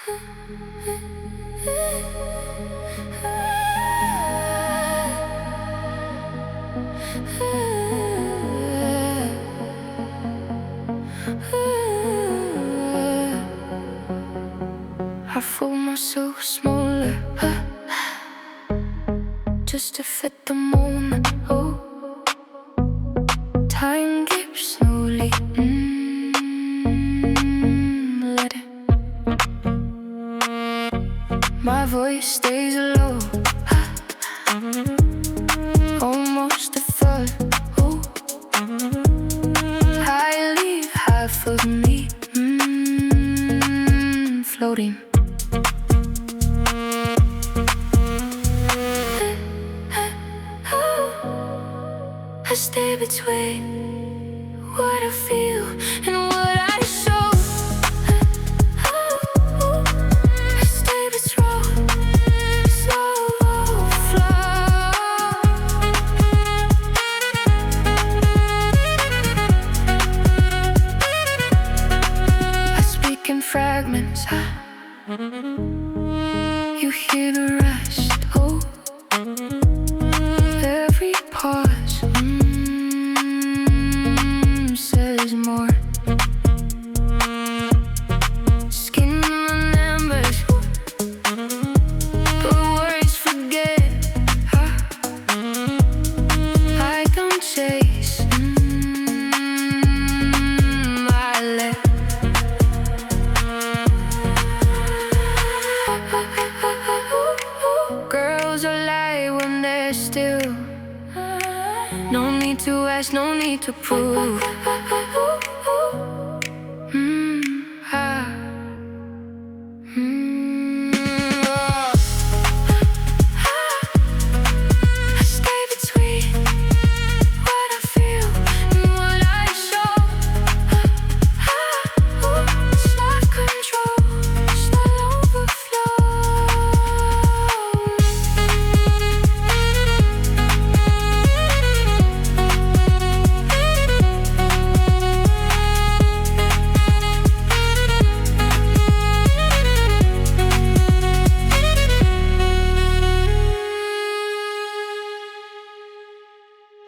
I fool myself smaller just to fit the moment. Oh, time keeps slowly let it. My voice stays low, almost a thought. Oh, I leave half of me floating. I stay between what I feel and what I show. I stay between slow flow. I speak in fragments. You hear the rest. Oh, every pause says more. Skin remembers, but words forget. I don't chase, I let. Girls are light when they're still. No need to ask, no need to prove.